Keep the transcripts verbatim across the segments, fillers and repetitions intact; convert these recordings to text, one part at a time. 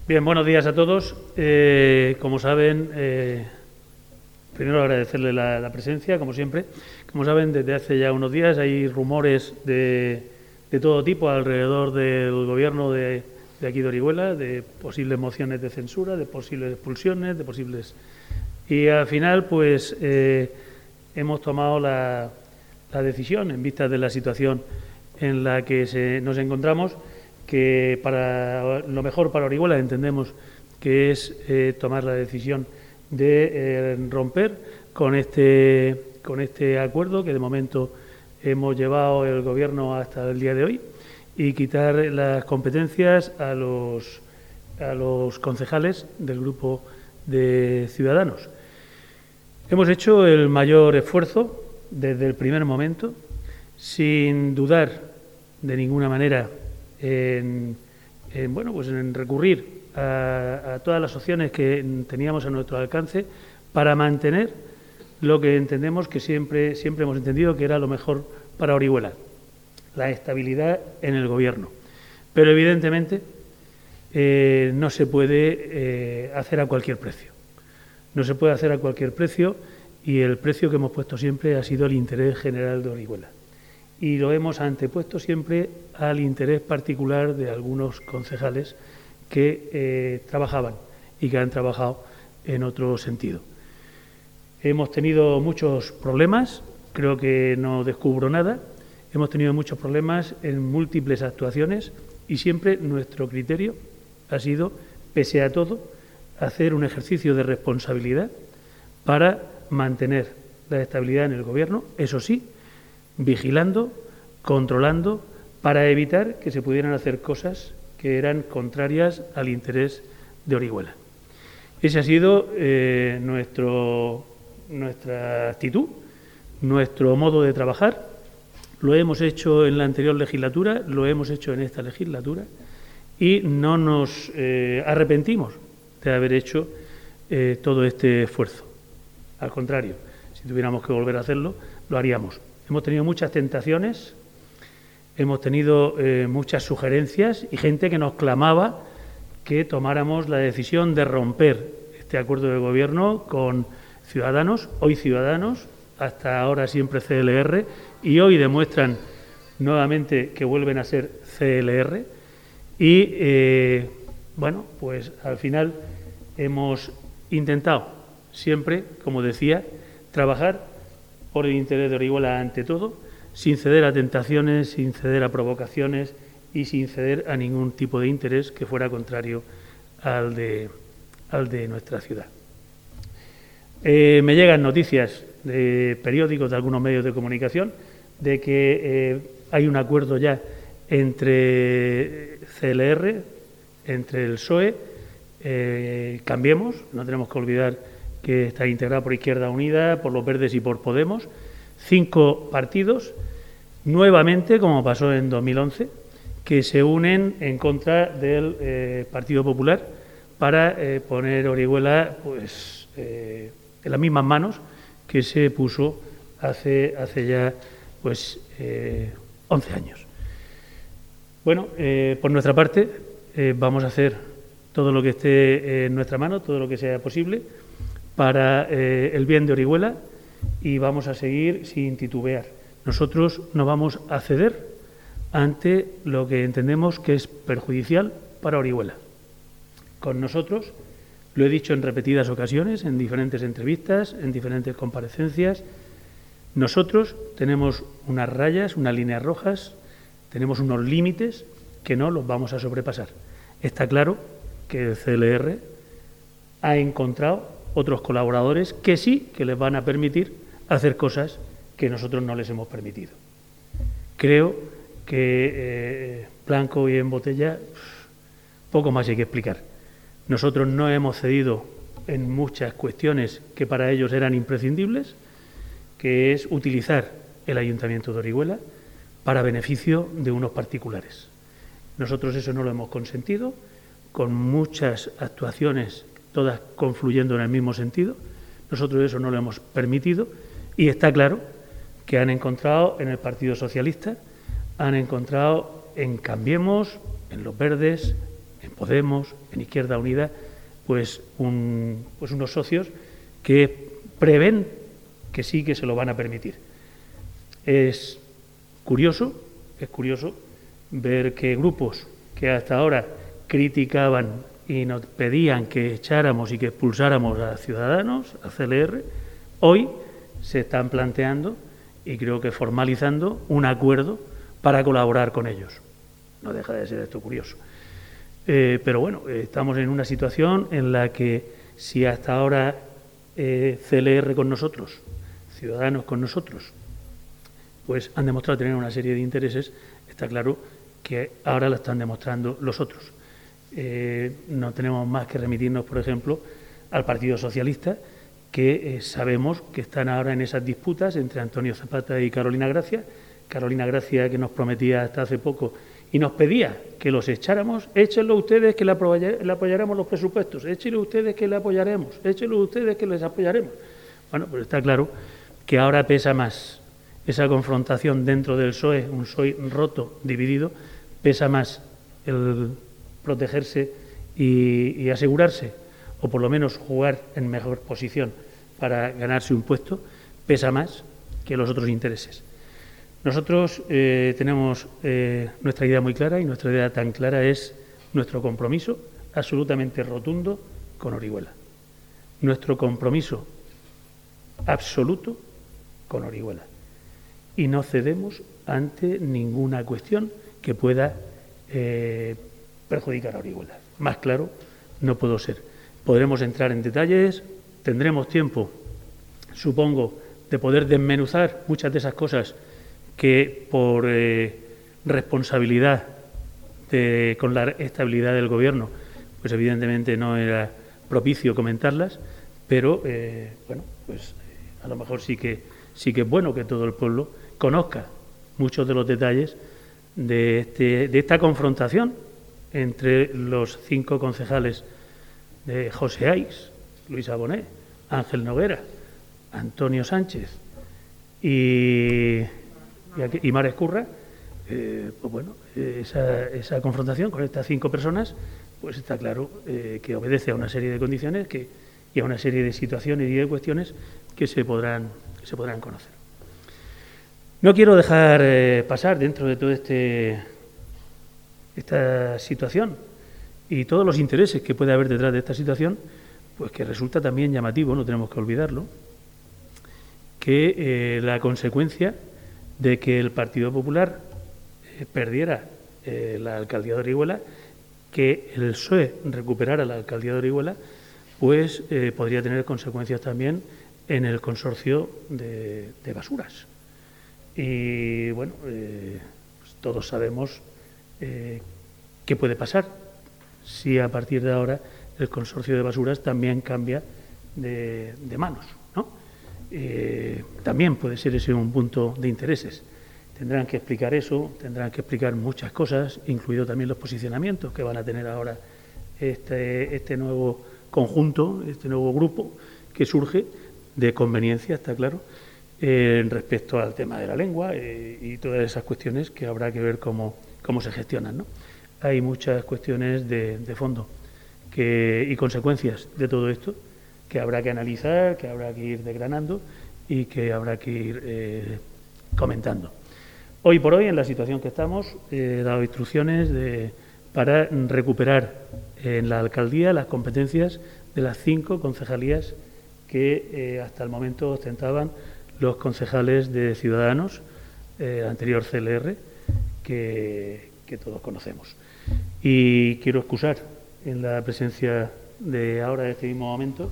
Bien, buenos días a todos. Eh, como saben, eh, primero agradecerle la, la presencia, como siempre. Como saben, desde hace ya unos días hay rumores de, de todo tipo alrededor del gobierno de, de aquí de Orihuela, de posibles mociones de censura, de posibles expulsiones, de posibles... Y al final, pues, eh, hemos tomado la, la decisión, en vista de la situación en la que se, nos encontramos, que para lo mejor para Orihuela entendemos que es eh, tomar la decisión de eh, romper con este, con este acuerdo que de momento hemos llevado el Gobierno hasta el día de hoy y quitar las competencias a los, a los concejales del Grupo de Ciudadanos. Hemos hecho el mayor esfuerzo desde el primer momento, sin dudar de ninguna manera En, en, bueno, pues en recurrir a, a todas las opciones que teníamos a nuestro alcance para mantener lo que entendemos que siempre, siempre hemos entendido que era lo mejor para Orihuela, la estabilidad en el Gobierno. Pero evidentemente eh, no se puede eh, hacer a cualquier precio. No se puede hacer a cualquier precio y el precio que hemos puesto siempre ha sido el interés general de Orihuela. Y lo hemos antepuesto siempre al interés particular de algunos concejales que eh, trabajaban y que han trabajado en otro sentido. Hemos tenido muchos problemas, creo que no descubro nada, hemos tenido muchos problemas en múltiples actuaciones y siempre nuestro criterio ha sido, pese a todo, hacer un ejercicio de responsabilidad para mantener la estabilidad en el Gobierno, eso sí, vigilando, controlando, para evitar que se pudieran hacer cosas que eran contrarias al interés de Orihuela. Esa ha sido eh, nuestro, nuestra actitud, nuestro modo de trabajar. Lo hemos hecho en la anterior legislatura, lo hemos hecho en esta legislatura y no nos eh, arrepentimos de haber hecho eh, todo este esfuerzo. Al contrario, si tuviéramos que volver a hacerlo, lo haríamos. Hemos tenido muchas tentaciones, hemos tenido eh, muchas sugerencias y gente que nos clamaba que tomáramos la decisión de romper este acuerdo de Gobierno con Ciudadanos, hoy Ciudadanos, hasta ahora siempre C L R, y hoy demuestran nuevamente que vuelven a ser C L R. Y, eh, bueno, pues al final hemos intentado siempre, como decía, trabajar por el interés de Orihuela ante todo, sin ceder a tentaciones, sin ceder a provocaciones y sin ceder a ningún tipo de interés que fuera contrario al de, al de nuestra ciudad. Eh, me llegan noticias de periódicos, de algunos medios de comunicación, de que eh, hay un acuerdo ya entre C L R, entre el P S O E, eh, Cambiemos, no tenemos que olvidar que está integrado por Izquierda Unida, por los Verdes y por Podemos, cinco partidos, nuevamente, como pasó en dos mil once, que se unen en contra del eh, Partido Popular para eh, poner Orihuela pues, eh, en las mismas manos que se puso hace, hace ya pues, eh, once años. Bueno, eh, por nuestra parte, eh, vamos a hacer todo lo que esté en nuestra mano, todo lo que sea posible, para eh, el bien de Orihuela y vamos a seguir sin titubear. Nosotros no vamos a ceder ante lo que entendemos que es perjudicial para Orihuela. Con nosotros, lo he dicho en repetidas ocasiones, en diferentes entrevistas, en diferentes comparecencias, nosotros tenemos unas rayas, unas líneas rojas, tenemos unos límites que no los vamos a sobrepasar. Está claro que el C L R ha encontrado otros colaboradores que sí que les van a permitir hacer cosas que nosotros no les hemos permitido. Creo que eh, blanco y en botella, poco más hay que explicar. Nosotros no hemos cedido en muchas cuestiones que para ellos eran imprescindibles, que es utilizar el Ayuntamiento de Orihuela para beneficio de unos particulares. Nosotros eso no lo hemos consentido, con muchas actuaciones todas confluyendo en el mismo sentido. Nosotros eso no lo hemos permitido y está claro que han encontrado en el Partido Socialista, han encontrado en Cambiemos, en los Verdes, en Podemos, en Izquierda Unida, pues, un, pues unos socios que prevén que sí que se lo van a permitir. Es curioso, es curioso ver que grupos que hasta ahora criticaban y nos pedían que echáramos y que expulsáramos a Ciudadanos, a C L R, hoy se están planteando y creo que formalizando un acuerdo para colaborar con ellos. No deja de ser esto curioso. Eh, pero bueno, eh, estamos en una situación en la que si hasta ahora eh, C L R con nosotros, Ciudadanos con nosotros, pues han demostrado tener una serie de intereses, está claro que ahora lo están demostrando los otros. Eh, no tenemos más que remitirnos, por ejemplo, al Partido Socialista, que eh, sabemos que están ahora en esas disputas entre Antonio Zapata y Carolina Gracia. Carolina Gracia, que nos prometía hasta hace poco y nos pedía que los echáramos, échenlo ustedes que le, le apoyaremos los presupuestos, échenlo ustedes que le apoyaremos, échenlo ustedes que les apoyaremos. Bueno, pues está claro que ahora pesa más esa confrontación dentro del P S O E, un P S O E roto, dividido, pesa más el protegerse y, y asegurarse, o por lo menos jugar en mejor posición para ganarse un puesto, pesa más que los otros intereses. Nosotros eh, tenemos eh, nuestra idea muy clara y nuestra idea tan clara es nuestro compromiso absolutamente rotundo con Orihuela. Nuestro compromiso absoluto con Orihuela. Y no cedemos ante ninguna cuestión que pueda eh, perjudicar a Orihuela. Más claro no puedo ser. Podremos entrar en detalles, tendremos tiempo, supongo, de poder desmenuzar muchas de esas cosas que por eh, responsabilidad de, con la estabilidad del Gobierno, pues evidentemente no era propicio comentarlas, pero eh, bueno, pues eh, a lo mejor sí que, sí que es bueno que todo el pueblo conozca muchos de los detalles de, este, de esta confrontación entre los cinco concejales de José Ais, Luis Aboné, Ángel Noguera, Antonio Sánchez y, y, y Mar Escurra. Eh, pues bueno, esa, esa confrontación con estas cinco personas, pues está claro eh, que obedece a una serie de condiciones que, y a una serie de situaciones y de cuestiones que se podrán, que se podrán conocer. No quiero dejar eh, pasar dentro de toda este, esta situación y todos los intereses que puede haber detrás de esta situación, pues que resulta también llamativo, no tenemos que olvidarlo, que eh, la consecuencia de que el Partido Popular eh, perdiera eh, la alcaldía de Orihuela, que el P S O E recuperara la alcaldía de Orihuela, pues eh, podría tener consecuencias también en el consorcio de, de basuras. Y bueno, eh, pues todos sabemos eh, qué puede pasar si a partir de ahora el consorcio de basuras también cambia de, de manos, ¿no? Eh, también puede ser ese un punto de intereses. Tendrán que explicar eso, tendrán que explicar muchas cosas, incluido también los posicionamientos que van a tener ahora este, este nuevo conjunto, este nuevo grupo que surge de conveniencia, está claro, eh, respecto al tema de la lengua eh, y todas esas cuestiones que habrá que ver cómo, cómo se gestionan, ¿no? Hay muchas cuestiones de, de fondo que, y consecuencias de todo esto que habrá que analizar, que habrá que ir desgranando y que habrá que ir eh, comentando. Hoy por hoy, en la situación que estamos, he dado instrucciones de, para recuperar en la alcaldía las competencias de las cinco concejalías que eh, hasta el momento ostentaban los concejales de Ciudadanos, eh, anterior C L R, que, que todos conocemos. Y quiero excusar en la presencia de ahora, de este mismo momento,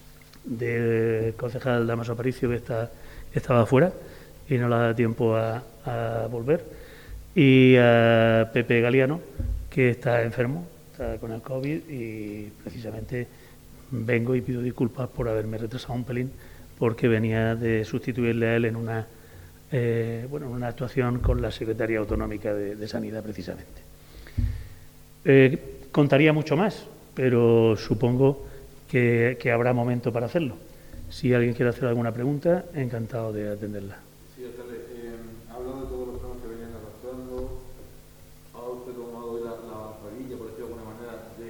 del concejal Dámaso Aparicio, que está, estaba afuera y no le da tiempo a, a volver, y a Pepe Galiano, que está enfermo, está con el COVID, y precisamente vengo y pido disculpas por haberme retrasado un pelín, porque venía de sustituirle a él en una, eh, bueno, en una actuación con la Secretaría Autonómica de, de Sanidad, precisamente. Eh, contaría mucho más, pero supongo que, que habrá momento para hacerlo. Si alguien quiere hacer alguna pregunta, encantado de atenderla. Sí, alcalde, eh, hablando de todos los temas que venían arrastrando, ha usted tomado hoy la, la varilla, por decirlo de alguna manera, de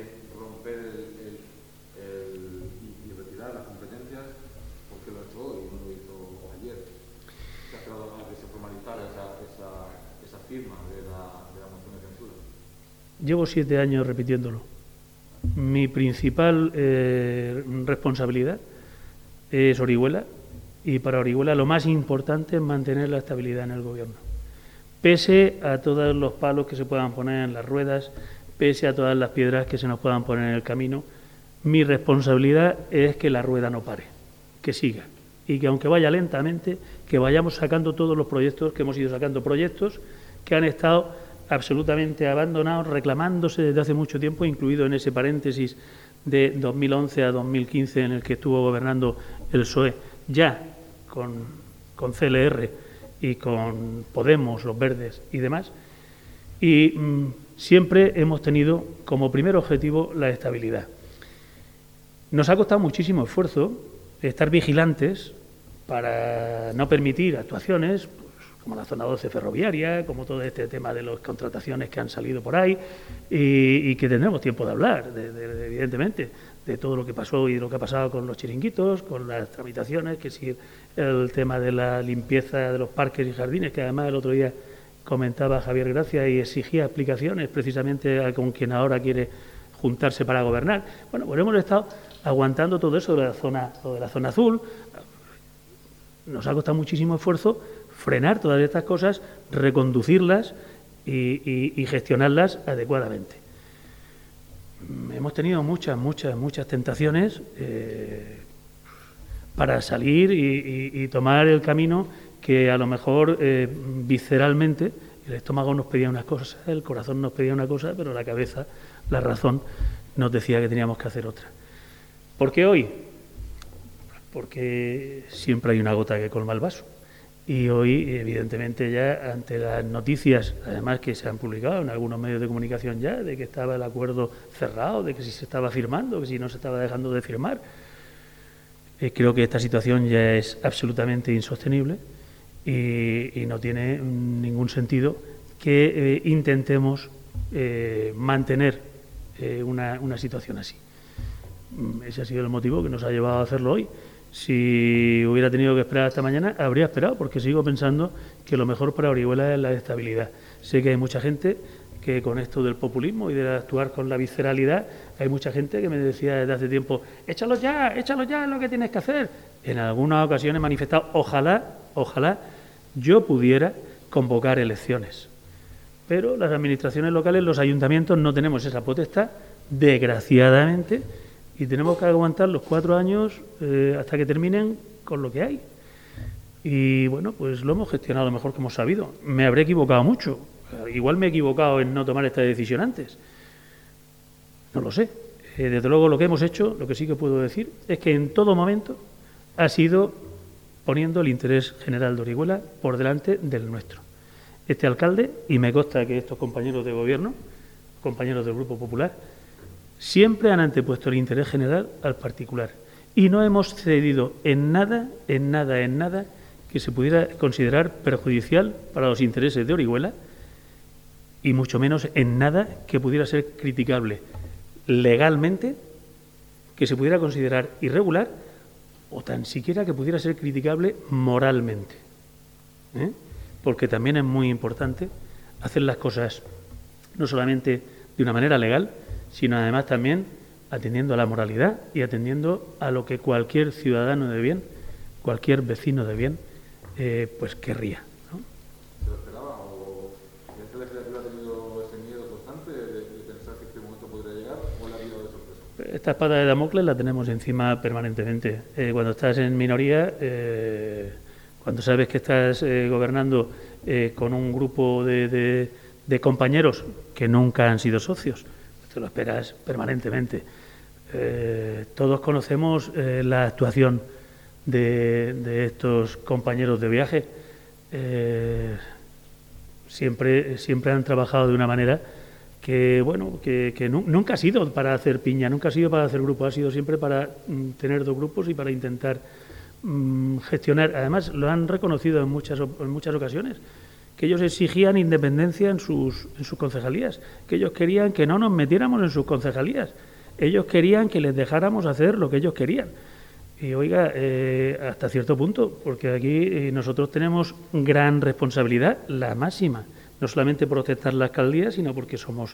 llevo siete años repitiéndolo. Mi principal eh, responsabilidad es Orihuela, y para Orihuela lo más importante es mantener la estabilidad en el Gobierno. Pese a todos los palos que se puedan poner en las ruedas, pese a todas las piedras que se nos puedan poner en el camino, mi responsabilidad es que la rueda no pare, que siga, y que aunque vaya lentamente, que vayamos sacando todos los proyectos que hemos ido sacando, proyectos que han estado absolutamente abandonados, reclamándose desde hace mucho tiempo, incluido en ese paréntesis de dos mil once a dos mil quince en el que estuvo gobernando el P S O E, ya con, con C L R y con Podemos, los Verdes y demás, y mmm, siempre hemos tenido como primer objetivo la estabilidad. Nos ha costado muchísimo esfuerzo estar vigilantes para no permitir actuaciones como la zona doce ferroviaria, como todo este tema de las contrataciones que han salido por ahí, y, y que tendremos tiempo de hablar, de, de, de, evidentemente, de todo lo que pasó y lo que ha pasado con los chiringuitos, con las tramitaciones, que si el tema de la limpieza de los parques y jardines, que además el otro día comentaba Javier Gracia y exigía explicaciones precisamente a con quien ahora quiere juntarse para gobernar. Bueno, pues hemos estado aguantando todo eso de la zona, de la zona azul. Nos ha costado muchísimo esfuerzo frenar todas estas cosas, reconducirlas y, y, y gestionarlas adecuadamente. Hemos tenido muchas, muchas, muchas tentaciones eh, para salir y, y, y tomar el camino que a lo mejor eh, visceralmente el estómago nos pedía una cosa, el corazón nos pedía una cosa, pero la cabeza, la razón, nos decía que teníamos que hacer otra. ¿Por qué hoy? Porque siempre hay una gota que colma el vaso. Y hoy, evidentemente, ya ante las noticias, además que se han publicado en algunos medios de comunicación ya, de que estaba el acuerdo cerrado, de que si se estaba firmando, que si no se estaba dejando de firmar, eh, creo que esta situación ya es absolutamente insostenible y, y no tiene ningún sentido que eh, intentemos eh, mantener eh, una, una situación así. Ese ha sido el motivo que nos ha llevado a hacerlo hoy. Si hubiera tenido que esperar hasta mañana, habría esperado, porque sigo pensando que lo mejor para Orihuela es la estabilidad. Sé que hay mucha gente que con esto del populismo y de actuar con la visceralidad, hay mucha gente que me decía desde hace tiempo, échalo ya, échalo ya, es lo que tienes que hacer. En algunas ocasiones he manifestado, ojalá, ojalá yo pudiera convocar elecciones. Pero las administraciones locales, los ayuntamientos, no tenemos esa potestad, desgraciadamente, y tenemos que aguantar los cuatro años eh, hasta que terminen con lo que hay. Y bueno, pues lo hemos gestionado lo mejor que hemos sabido. Me habré equivocado mucho. Igual me he equivocado en no tomar esta decisión antes. No lo sé. Eh, desde luego lo que hemos hecho, lo que sí que puedo decir, es que en todo momento ha sido poniendo el interés general de Orihuela por delante del nuestro. Este alcalde, y me consta que estos compañeros de gobierno, compañeros del Grupo Popular, siempre han antepuesto el interés general al particular y no hemos cedido en nada, en nada, en nada que se pudiera considerar perjudicial para los intereses de Orihuela y mucho menos en nada que pudiera ser criticable legalmente, que se pudiera considerar irregular o tan siquiera que pudiera ser criticable moralmente. ¿Eh? Porque también es muy importante hacer las cosas no solamente de una manera legal, sino además también atendiendo a la moralidad y atendiendo a lo que cualquier ciudadano de bien, cualquier vecino de bien, eh, pues querría, ¿no? ¿Se lo esperaba o esta legislatura ha tenido ese miedo constante de, de pensar que este momento podría llegar o le ha habido de sorpresa? Esta espada de Damocles la tenemos encima permanentemente. Eh, cuando estás en minoría, eh, cuando sabes que estás eh, gobernando eh, con un grupo de, de, de compañeros que nunca han sido socios, te lo esperas permanentemente. Eh, todos conocemos eh, la actuación de, de estos compañeros de viaje. Eh, siempre, siempre han trabajado de una manera que, bueno, que, que nu nunca ha sido para hacer piña, nunca ha sido para hacer grupo, ha sido siempre para mm, tener dos grupos y para intentar mm, gestionar. Además, lo han reconocido en muchas, en muchas ocasiones, que ellos exigían independencia en sus, en sus concejalías, que ellos querían que no nos metiéramos en sus concejalías, ellos querían que les dejáramos hacer lo que ellos querían. Y oiga, eh, hasta cierto punto, porque aquí eh, nosotros tenemos gran responsabilidad, la máxima, no solamente por ostentar la alcaldía, sino porque somos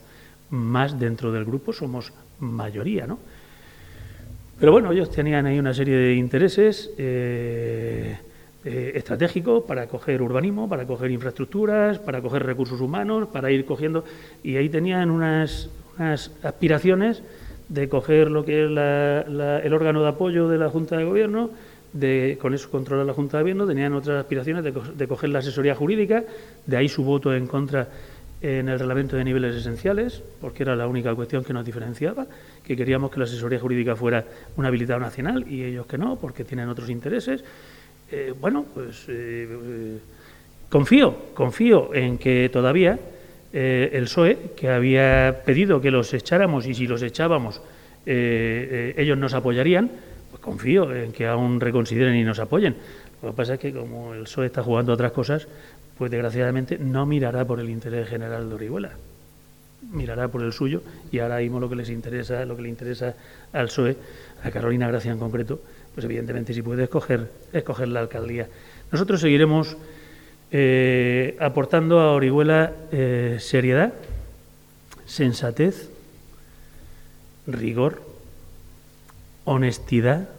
más dentro del grupo somos mayoría, ¿no? Pero bueno, ellos tenían ahí una serie de intereses eh, eh, estratégicos para coger urbanismo, para coger infraestructuras, para coger recursos humanos, para ir cogiendo... Y ahí tenían unas, unas aspiraciones de coger lo que es la, la, el órgano de apoyo de la Junta de Gobierno, de con eso controlar la Junta de Gobierno, tenían otras aspiraciones de, de coger la asesoría jurídica, de ahí su voto en contra en el reglamento de niveles esenciales, porque era la única cuestión que nos diferenciaba, que queríamos que la asesoría jurídica fuera un habilitado nacional y ellos que no, porque tienen otros intereses. Eh, bueno, pues eh, eh, confío, confío en que todavía eh, el P S O E, que había pedido que los echáramos y si los echábamos eh, eh, ellos nos apoyarían, pues confío en que aún reconsideren y nos apoyen. Lo que pasa es que como el P S O E está jugando a otras cosas, pues desgraciadamente no mirará por el interés general de Orihuela, mirará por el suyo y ahora mismo lo que les interesa, lo que le interesa al P S O E, a Carolina Gracia en concreto, pues evidentemente si puede escoger, escoger la alcaldía. Nosotros seguiremos eh, aportando a Orihuela eh, seriedad, sensatez, rigor, honestidad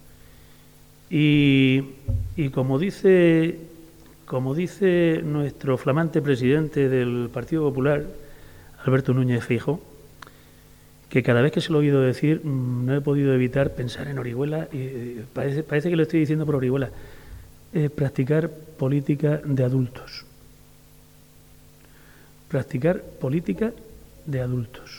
y, y como dice... Como dice nuestro flamante presidente del Partido Popular, Alberto Núñez Feijóo, que cada vez que se lo he oído decir no he podido evitar pensar en Orihuela, y parece, parece que lo estoy diciendo por Orihuela, eh, practicar política de adultos. Practicar política de adultos.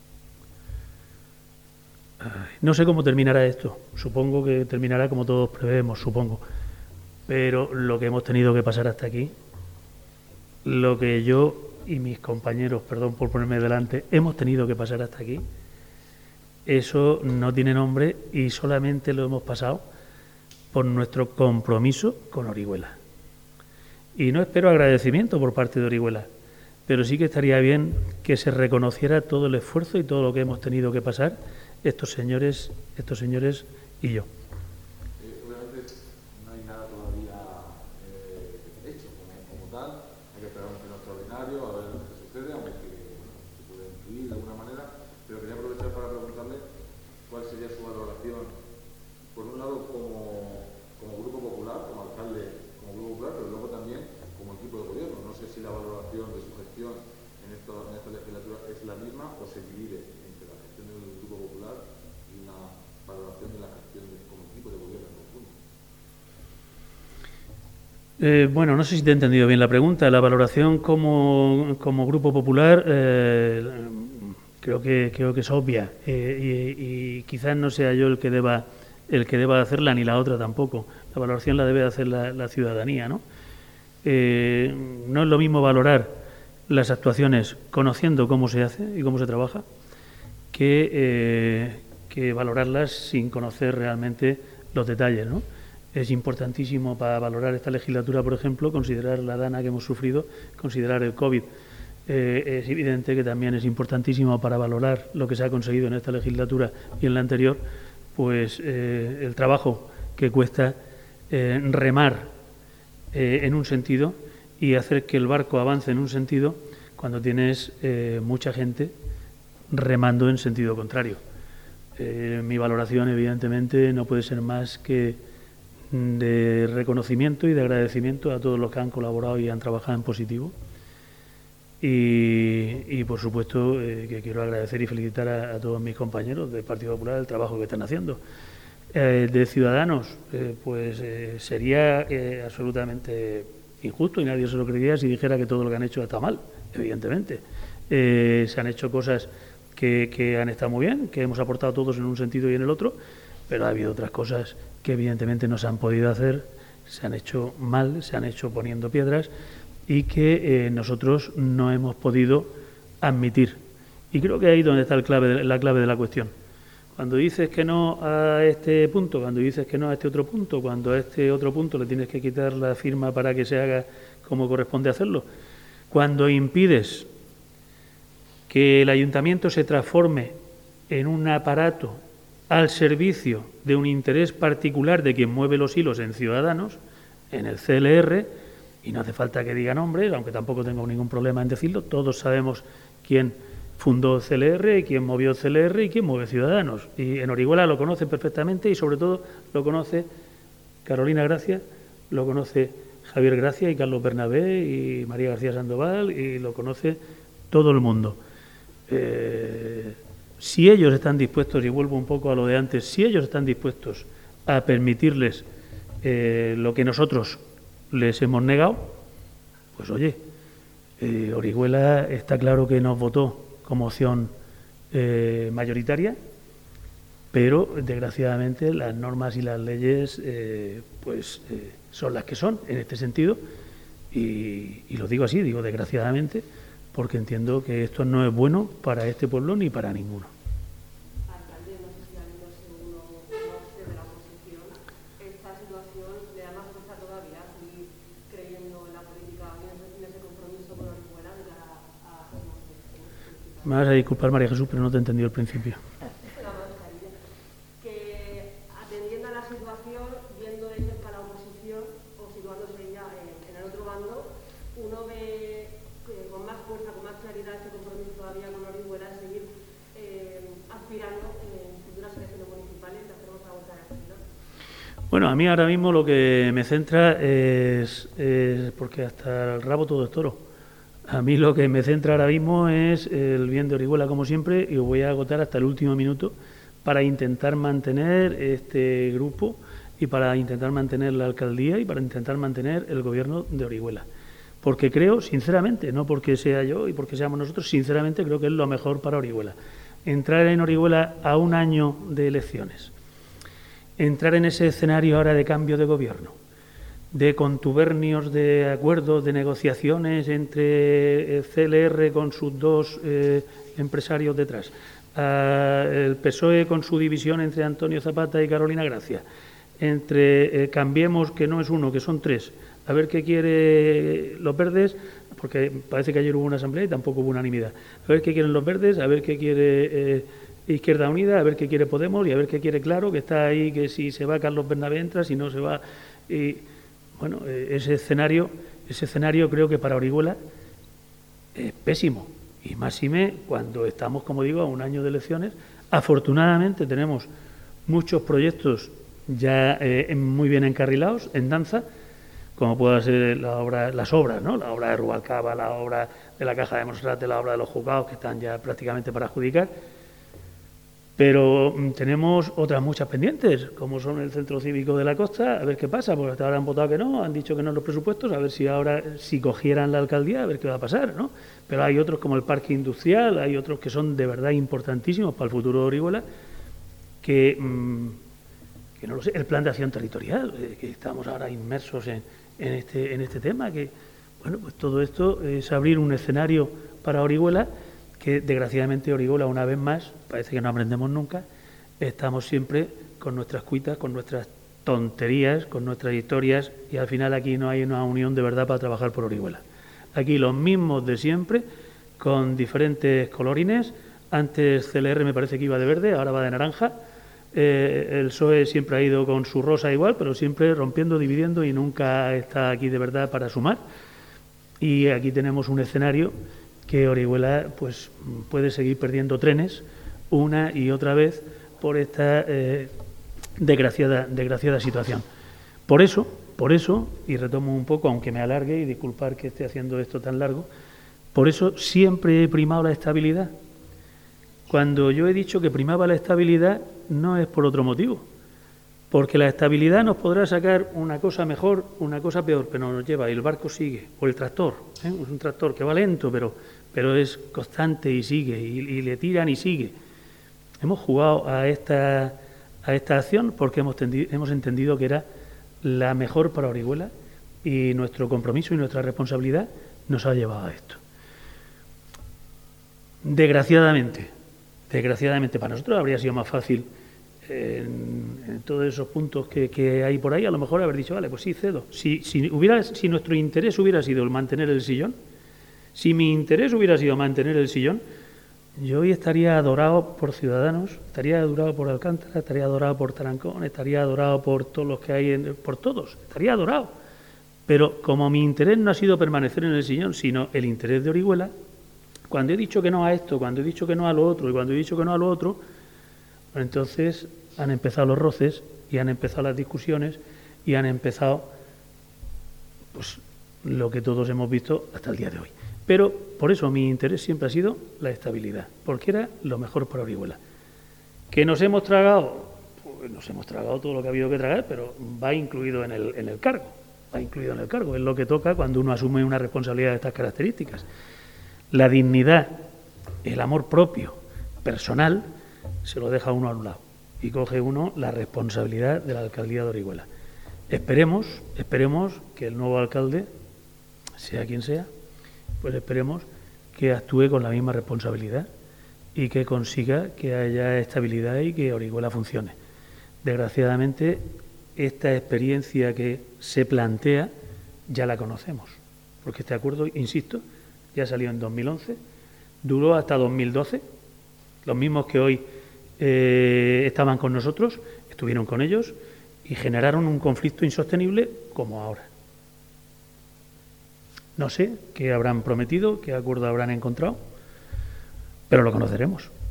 Ay, no sé cómo terminará esto, supongo que terminará como todos prevemos, supongo. Pero lo que hemos tenido que pasar hasta aquí, lo que yo y mis compañeros, perdón por ponerme delante, hemos tenido que pasar hasta aquí, eso no tiene nombre y solamente lo hemos pasado por nuestro compromiso con Orihuela. Y no espero agradecimiento por parte de Orihuela, pero sí que estaría bien que se reconociera todo el esfuerzo y todo lo que hemos tenido que pasar estos señores, estos señores y yo. Eh, bueno, no sé si te he entendido bien la pregunta. La valoración como, como Grupo Popular eh, creo que creo que es obvia eh, y, y quizás no sea yo el que deba el que deba hacerla ni la otra tampoco. La valoración la debe hacer la, la ciudadanía, ¿no? Eh, no es lo mismo valorar las actuaciones conociendo cómo se hace y cómo se trabaja que, eh, que valorarlas sin conocer realmente los detalles, ¿no? Es importantísimo para valorar esta legislatura, por ejemplo, considerar la dana que hemos sufrido, considerar el COVID. Eh, es evidente que también es importantísimo para valorar lo que se ha conseguido en esta legislatura y en la anterior, pues eh, el trabajo que cuesta eh, remar eh, en un sentido y hacer que el barco avance en un sentido cuando tienes eh, mucha gente remando en sentido contrario. Eh, mi valoración, evidentemente, no puede ser más que de reconocimiento y de agradecimiento a todos los que han colaborado y han trabajado en positivo. Y, y por supuesto, eh, que quiero agradecer y felicitar a, a todos mis compañeros del Partido Popular el trabajo que están haciendo. Eh, de Ciudadanos, eh, pues eh, sería eh, absolutamente injusto y nadie se lo creería si dijera que todo lo que han hecho está mal, evidentemente. Eh, se han hecho cosas que, que han estado muy bien, que hemos aportado todos en un sentido y en el otro, pero ha habido otras cosas que evidentemente no se han podido hacer, se han hecho mal, se han hecho poniendo piedras y que eh, nosotros no hemos podido admitir. Y creo que ahí es donde está el clave, la clave de la cuestión. Cuando dices que no a este punto, cuando dices que no a este otro punto, cuando a este otro punto le tienes que quitar la firma para que se haga como corresponde hacerlo, cuando impides que el ayuntamiento se transforme en un aparato al servicio de un interés particular de quien mueve los hilos en Ciudadanos, en el C L R, y no hace falta que diga nombres, aunque tampoco tengo ningún problema en decirlo, todos sabemos quién fundó C L R, quién movió C L R y quién mueve Ciudadanos. Y en Orihuela lo conoce perfectamente y sobre todo lo conoce Carolina Gracia, lo conoce Javier Gracia y Carlos Bernabé y María García Sandoval y lo conoce todo el mundo. Eh, si ellos están dispuestos, y vuelvo un poco a lo de antes, si ellos están dispuestos a permitirles eh, lo que nosotros les hemos negado, pues oye, eh, Orihuela está claro que nos votó como opción eh, mayoritaria, pero desgraciadamente las normas y las leyes eh, pues eh, son las que son en este sentido y, y lo digo así, digo desgraciadamente, porque entiendo que esto no es bueno para este pueblo ni para ninguno. Alcalde, no sé si al menos uno conoce de la oposición, esta situación le da más fuerza todavía seguir creyendo en la política y en ese compromiso con Orihuela de cara a las elecciones. Me vas a disculpar, María Jesús, pero no te he entendido al principio. La mascarilla. Que atendiendo a la situación, viendo de cerca la oposición o situándose ya en, en el otro bando, uno ve que con más fuerza, con más claridad ese compromiso todavía con Orihuela de seguir eh, aspirando en futuras elecciones municipales que hacemos a vuelta de la ciudad. Bueno, a mí ahora mismo lo que me centra es, es porque hasta el rabo todo es toro. A mí lo que me centra ahora mismo es el bien de Orihuela, como siempre, y os voy a agotar hasta el último minuto para intentar mantener este grupo y para intentar mantener la alcaldía y para intentar mantener el gobierno de Orihuela. Porque creo, sinceramente, no porque sea yo y porque seamos nosotros, sinceramente creo que es lo mejor para Orihuela. Entrar en Orihuela a un año de elecciones, entrar en ese escenario ahora de cambio de gobierno, de contubernios de acuerdos, de negociaciones entre C L R con sus dos eh, empresarios detrás, uh, el P S O E con su división entre Antonio Zapata y Carolina Gracia, entre eh, Cambiemos, que no es uno, que son tres, a ver qué quiere los verdes, porque parece que ayer hubo una asamblea y tampoco hubo unanimidad, a ver qué quieren los verdes, a ver qué quiere eh, Izquierda Unida, a ver qué quiere Podemos y a ver qué quiere Claro, que está ahí, que si se va Carlos Bernabé entra, si no se va... Y, bueno, ese escenario, ese escenario creo que para Orihuela es pésimo, y máxime cuando estamos, como digo, a un año de elecciones. Afortunadamente tenemos muchos proyectos ya eh, muy bien encarrilados, en danza, como pueda ser la obra, las obras, ¿no? La obra de Rubalcaba, la obra de la Caja de Monserrate, la obra de los juzgados, que están ya prácticamente para adjudicar. Pero tenemos otras muchas pendientes, como son el Centro Cívico de la Costa, a ver qué pasa, porque hasta ahora han votado que no, han dicho que no en los presupuestos, a ver si ahora, si cogieran la alcaldía, a ver qué va a pasar, ¿no? Pero hay otros como el Parque Industrial, hay otros que son de verdad importantísimos para el futuro de Orihuela, que, mmm, que no lo sé, el Plan de Acción Territorial, eh, que estamos ahora inmersos en, en, este, en este tema, que, bueno, pues todo esto es abrir un escenario para Orihuela, que desgraciadamente Orihuela, una vez más, parece que no aprendemos nunca, estamos siempre con nuestras cuitas, con nuestras tonterías, con nuestras historias, y al final aquí no hay una unión de verdad para trabajar por Orihuela. Aquí los mismos de siempre, con diferentes colorines. Antes C L R me parece que iba de verde, ahora va de naranja. Eh, el P S O E siempre ha ido con su rosa igual, pero siempre rompiendo, dividiendo y nunca está aquí de verdad para sumar. Y aquí tenemos un escenario que Orihuela pues puede seguir perdiendo trenes una y otra vez por esta eh, desgraciada, desgraciada situación. Por eso, por eso, y retomo un poco, aunque me alargue, y disculpar que esté haciendo esto tan largo, por eso siempre he primado la estabilidad. Cuando yo he dicho que primaba la estabilidad, no es por otro motivo, porque la estabilidad nos podrá sacar una cosa mejor, una cosa peor, pero nos lleva y el barco sigue, o el tractor, ¿eh? Es un tractor que va lento, pero, pero es constante y sigue, y, y le tiran y sigue. Hemos jugado a esta, a esta acción porque hemos, tendido, hemos entendido que era la mejor para Orihuela y nuestro compromiso y nuestra responsabilidad nos ha llevado a esto. Desgraciadamente, desgraciadamente para nosotros habría sido más fácil En, en todos esos puntos que, que hay por ahí, a lo mejor haber dicho, vale, pues sí, cedo. Si, si, hubiera, si nuestro interés hubiera sido el mantener el sillón, si mi interés hubiera sido mantener el sillón, yo hoy estaría adorado por Ciudadanos, estaría adorado por Alcántara, estaría adorado por Tarancón, estaría adorado por todos los que hay, en, por todos, estaría adorado. Pero como mi interés no ha sido permanecer en el sillón, sino el interés de Orihuela, Cuando he dicho que no a esto, cuando he dicho que no a lo otro y cuando he dicho que no a lo otro, pues entonces han empezado los roces y han empezado las discusiones y han empezado pues lo que todos hemos visto hasta el día de hoy. Pero por eso mi interés siempre ha sido la estabilidad, porque era lo mejor para Orihuela. ¿Que nos hemos tragado? Pues nos hemos tragado todo lo que ha habido que tragar, pero va incluido en el, en el cargo, va incluido en el cargo, es lo que toca cuando uno asume una responsabilidad de estas características. La dignidad, el amor propio, personal, se lo deja uno a un lado y coge uno la responsabilidad de la alcaldía de Orihuela. Esperemos, esperemos que el nuevo alcalde, sea quien sea, pues esperemos que actúe con la misma responsabilidad y que consiga que haya estabilidad y que Orihuela funcione. Desgraciadamente, esta experiencia que se plantea ya la conocemos, porque este acuerdo, insisto, ya salió en dos mil once, duró hasta dos mil doce, los mismos que hoy eh, estaban con nosotros, estuvieron con ellos y generaron un conflicto insostenible como ahora. No sé qué habrán prometido, qué acuerdo habrán encontrado, pero lo conoceremos.